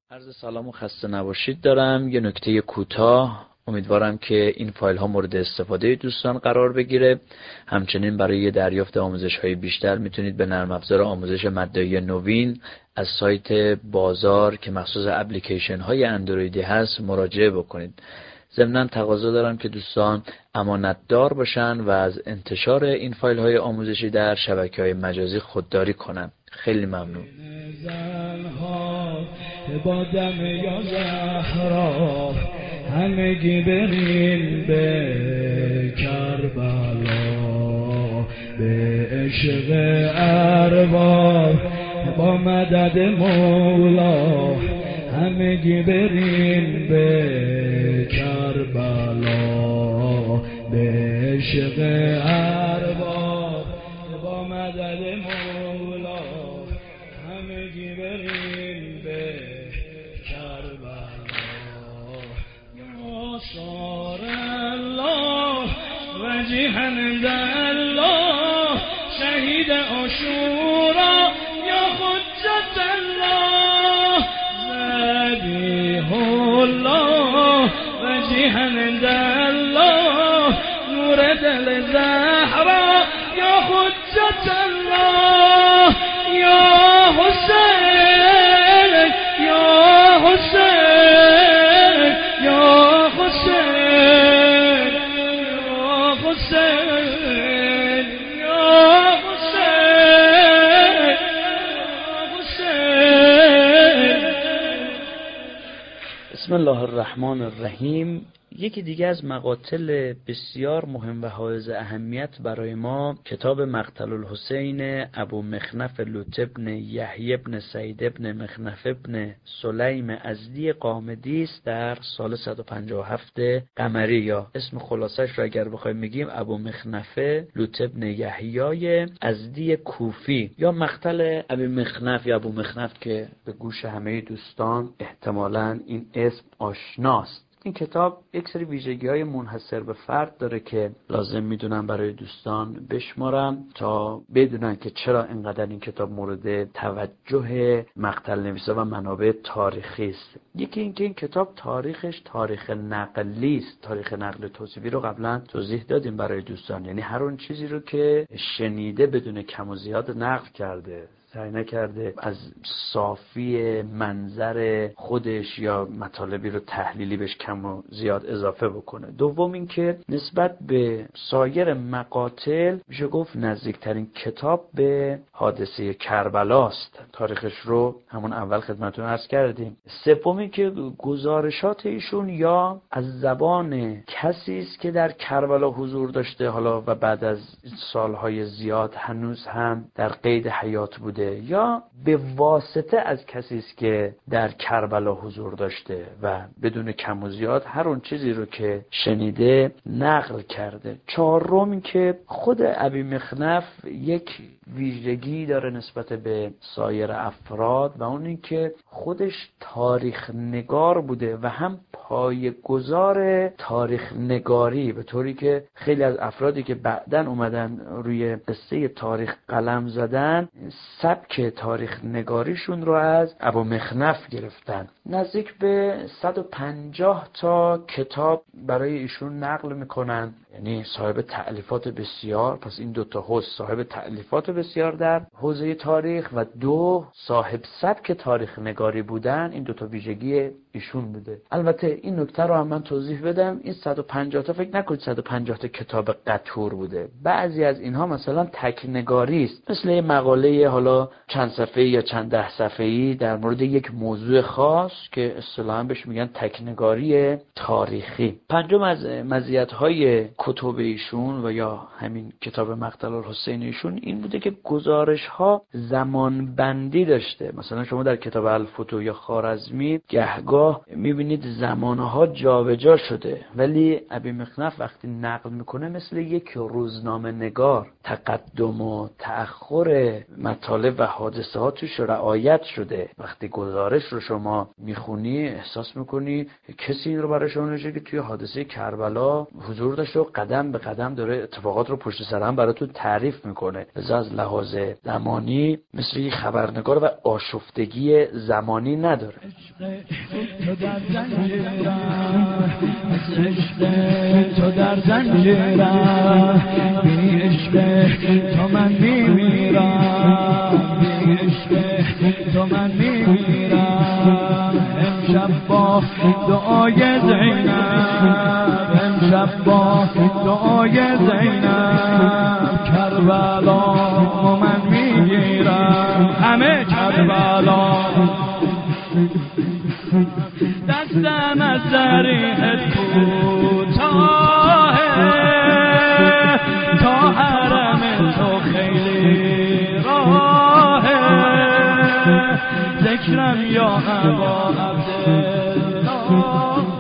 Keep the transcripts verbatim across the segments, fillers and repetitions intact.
عرض سلام و خسته نباشید دارم. یه نکته کوتاه، امیدوارم که این فایل ها مورد استفاده دوستان قرار بگیره. همچنین برای دریافت آموزش های بیشتر میتونید به نرم افزار آموزش مدعی نوین از سایت بازار که مخصوص اپلیکیشن های اندرویدی هست مراجعه بکنید. ضمناً تقاضا دارم که دوستان امانتدار باشن و از انتشار این فایل های آموزشی در شبکه‌های مجازی خودداری کنن. خیلی ممنون. با دم یا زهرا همگی بریم به کربلا، به عشق ارباب با مدد مولا، همگی بریم به کربلا، به عشق ارباب با مدد مولا، همگی بریم به صار الله وجیها عند الله شهید عاشورا یا حجت الله ذبیح الله وجیها عند الله نور دل زهرا یا حجت الله یا حسین یا حسین یا حسین یا حسین یا حسین حسین. بسم الله الرحمن الرحیم. یکی دیگه از مقاتل بسیار مهم و حائز اهمیت برای ما کتاب مقتل الحسین ابو مخنف لوط بن یحیی بن سعید بن مخنف بن سلیم ازدی قامدی است در سال صد و پنجاه و هفت قمری، یا اسم خلاصش رو اگر بخوایم بگیم ابو مخنف لوط بن یحیی ازدی کوفی، یا مقتل ابی مخنف یا ابو مخنف که به گوش همه دوستان احتمالاً این اسم آشناست. این کتاب یک سری ویژگی‌های منحصر به فرد داره که لازم میدونم برای دوستان بشمارم تا بدونن که چرا اینقدر این کتاب مورد توجه مقتل نویسا و منابع تاریخی است. یکی اینکه این کتاب تاریخش تاریخ نقلی است. تاریخ نقل توصیفی رو قبلا توضیح دادیم برای دوستان، یعنی هر اون چیزی رو که شنیده بدون کم و زیاد نقل کرده، سعی نکرده از صافی منظر خودش یا مطالبی رو تحلیلی بهش کم و زیاد اضافه بکنه. دوم اینکه نسبت به سایر مقاتل میشه گفت نزدیکترین کتاب به حادثه کربلاست. تاریخش رو همون اول خدمتتون عرض کردیم. سوم اینکه گزارشات ایشون یا از زبان کسی است که در کربلا حضور داشته حالا و بعد از سالهای زیاد هنوز هم در قید حیات بوده، یا به واسطه از کسی است که در کربلا حضور داشته و بدون کم و زیاد هر اون چیزی رو که شنیده نقل کرده. چهارم این که خود ابی مخنف یک ویژگی داره نسبت به سایر افراد و اون این که خودش تاریخ نگار بوده و هم پایه‌گذار تاریخ نگاری، به طوری که خیلی از افرادی که بعداً اومدن روی قصه تاریخ قلم زدن سبک تاریخ نگاریشون رو از ابو مخنف گرفتن. نزدیک به صد و پنجاه تا کتاب برای ایشون نقل میکنن، یعنی صاحب تألیفات بسیار. پس این دوتا حوزه، صاحب تألیفات بسیار در حوزه تاریخ و دو صاحب سبک تاریخ نگاری بودن، این دوتا ویژگی ایشون بوده. البته این نکته رو هم من توضیح بدم، این صد و پنجاه تا فکر نکنید صد و پنجاه تا کتاب قطور بوده. بعضی از اینها مثلا تک نگاری است، مثل یه مقاله حالا چند صفحه‌ای یا چند ده صفحه‌ای در مورد یک موضوع خاص که اصطلاحاً بهش میگن تک نگاری تاریخی. پنجم از مزیت‌های کتب ایشون و یا همین کتاب مقتل الحسین ایشون این بوده که گزارش‌ها زمان بندی داشته. مثلا شما در کتاب الفتوح یا خوارزمی گهگاه میبینید زمانها جابجا شده، ولی ابی مخنف وقتی نقل میکنه مثل یک روزنامه نگار، تقدم و تأخر مطالب و حادثه ها توش رعایت شده. وقتی گزارش رو شما میخونی احساس میکنی کسی این رو برای شما نوشته که توی حادثه کربلا حضور داشته و قدم به قدم داره اتفاقات رو پشت سر هم براتون تعریف میکنه. لذا از لحاظ زمانی مثل یک خبرنگار و آشفتگی زمانی نداره. تو در زنجیرم، عشق تو در زنجیرم، بی عشق تو من میمیرم، بی عشق تو من میمیرم. امشب با دعای زینب، امشب با دعای زینب، کربلا من میگیرم، همه کربلا. دستم از ذریعت کوتاه، تا حرم تو خیلی راه، ذکرم یا ابا عبدالله،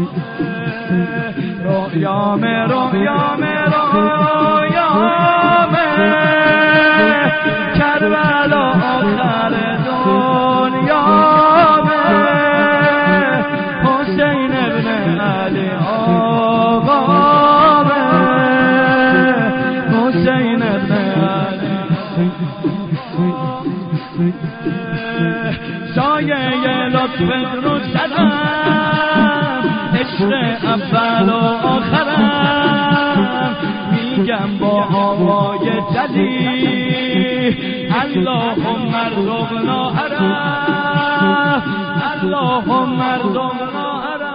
رویام رویام رویام، کربلا آخر دنیام، حسین ابن علی آقام، حسین ابن علی. سایه لطف رو زدم، عشق اول و آخرم، میگم با آوای جلی اللهم ارزقنا حرم، اللهم ارزقنا حرم.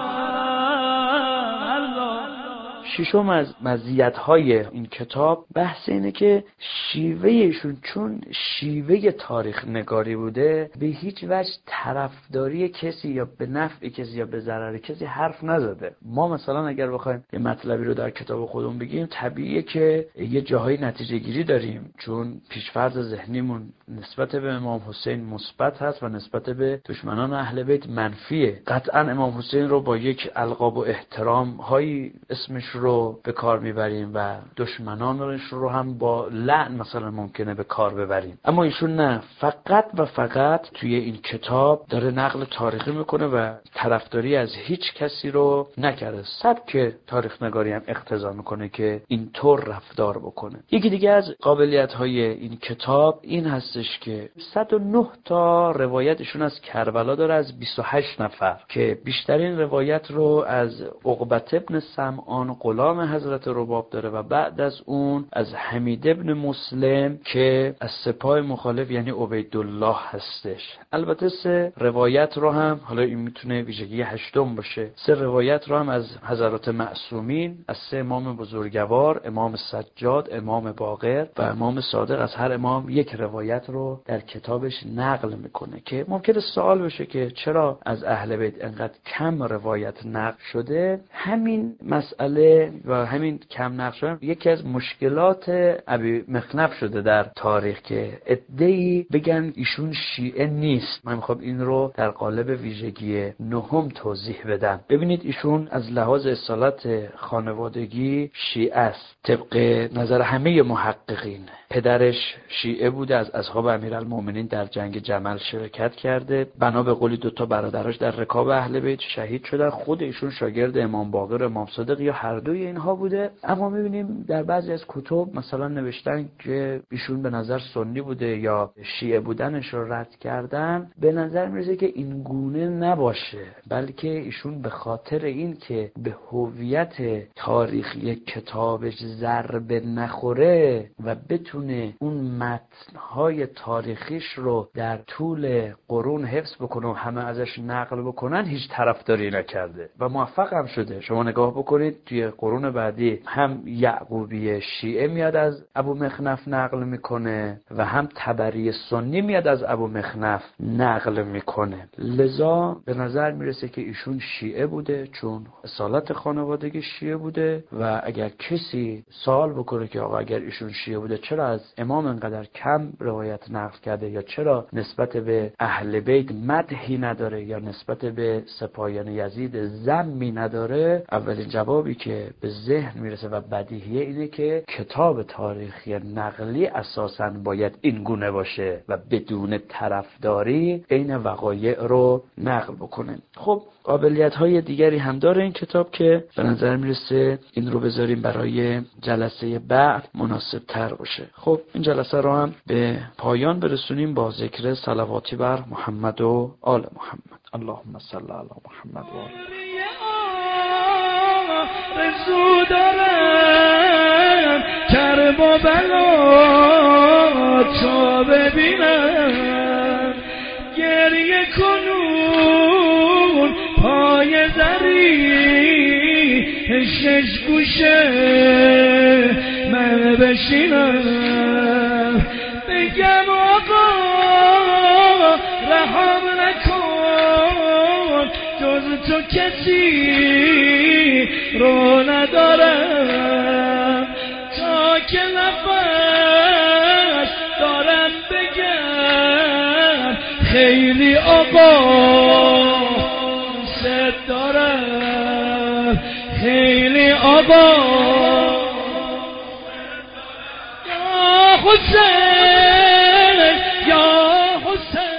ششم از مزیت‌های این کتاب بحث اینه که شیوه ایشون چون شیوه تاریخ نگاری بوده، به هیچ وجه طرفداری کسی یا به نفع کسی یا به ضرر کسی حرف نزده. ما مثلا اگر بخوایم یه مطلبی رو در کتاب خودمون بگیم، طبیعیه که یه جاهای نتیجه گیری داریم، چون پیشفرض ذهنیمون نسبت به امام حسین مثبت هست و نسبت به دشمنان اهل بیت منفیه. قطعا امام حسین رو با یک القاب و احترام های اسمش رو به کار میبریم و دشمنانش رو هم با لعن مثلا ممکنه به کار ببریم، اما ایشون نه، فقط و فقط توی این کتاب داره نقل تاریخی میکنه و طرفداری از هیچ کسی رو نکرده. سبک تاریخ نگاری هم اقتضا میکنه که اینطور رفتار بکنه. یکی دیگه از قابلیت های این کتاب این هستش که صد و نه تا روایتشون از کربلا داره، از بیست و هشت نفر، که بیشترین روایت رو از عقبة ابن سمعان غلام حضرت رباب داره و بعد از اون از حمید ابن مسلم که از سپاه مخالف یعنی عبیدالله هستش. البته سه روایت رو هم، حالا این میتونه ویژگی هشتم باشه، سه روایت رو هم از حضرات معصومین، از سه امام بزرگوار، امام سجاد، امام باقر و امام صادق، از هر امام یک روایت رو در کتابش نقل میکنه که ممکنه سوال بشه که چرا از اهل بیت انقدر کم روایت نقل شده. همین مسئله و همین کم نقل شدن یکی از مشکلات ابی مخنف شده در تاریخ که عده‌ای بگن ایشون شیعه نیست. من میخوام این رو در قالب ویژگی نهم توضیح بدم. ببینید ایشون از لحاظ اصالت خانوادگی شیعه است طبق نظر همه محققین. پدرش شیعه بوده، از اصحاب امیرالمومنین در جنگ جمل شرکت کرده، بنا به قولی دو تا برادرش در رکاب اهل بیت شهید شدن. خود ایشون شاگرد امام باقر و امام صادق یا هر دوی اینها بوده. اما می‌بینیم در بعضی از کتب مثلا نوشتن که ایشون به نظر سنی بوده یا شیعه بودنش رو رد کردن. به نظر میرسه که این گونه نباشه، بلکه ایشون به خاطر این که به هویت تاریخی کتابش ضربه نخوره و بتونه اون متن‌های تاریخیش رو در طول قرون حفظ بکنه و همه ازش نقل بکنن، هیچ طرفداری نکرده و موفق هم شده. شما نگاه بکنید توی قرون بعدی هم یعقوبی شیعه میاد از ابو مخنف نقل میکنه و هم تبری سنی میاد از ابو مخنف نقل میکنه. لذا به نظر میرسه که ایشون شیعه بوده، چون اصالت خانوادگی شیعه بوده. و اگر کسی سوال بکنه که آقا اگر ایشون شیعه بوده چرا از امام انقدر کم روایت نقل کرده، یا چرا نسبت به اهل بیت مدحی نداره یا نسبت به سپاهیان یزید ذمی نداره، اولین جوابی که به ذهن میرسه و بدیهیه اینه که کتاب تاریخی نقلی اساساً باید این گونه باشه و بدون طرفداری عین وقایع رو نقل بکنه. خب قابلیت های دیگری هم داره این کتاب که به نظر میرسه این رو بذاریم برای جلسه بعد مناسب تر باشه. خب این جلسه رو هم به پایان برسونیم با ذکر صلواتی بر محمد و آل محمد. اللهم صل علی محمد و آل رزو دارم کرب و بلا تا ببینم گریه کنون پای زری شش گوشه من بشینم بگم آقا رحم نکن جز تو کسی رو ندارم تا که نفس دارم بگم خیلی آقا ست دارم خیلی آقا یا حسین یا حسین.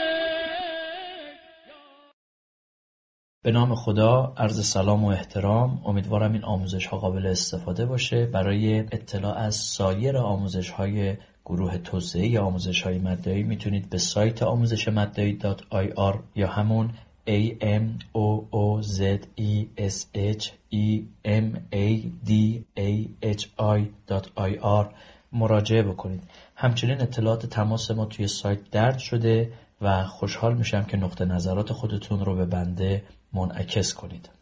به نام خدا، عرض سلام و احترام. امیدوارم این آموزش ها قابل استفاده باشه. برای اطلاع از سایر آموزش های گروه توسعه آموزش های مدعی میتونید به سایت آموزش مدعی دات آی آر یا همون ای ام او او زد ای اس اچ ای ام ای دی ای اچ آی دات آی آر مراجعه بکنید. همچنین اطلاعات تماس ما توی سایت درج شده و خوشحال میشم که نقطه نظرات خودتون رو به بنده منعکس کنید.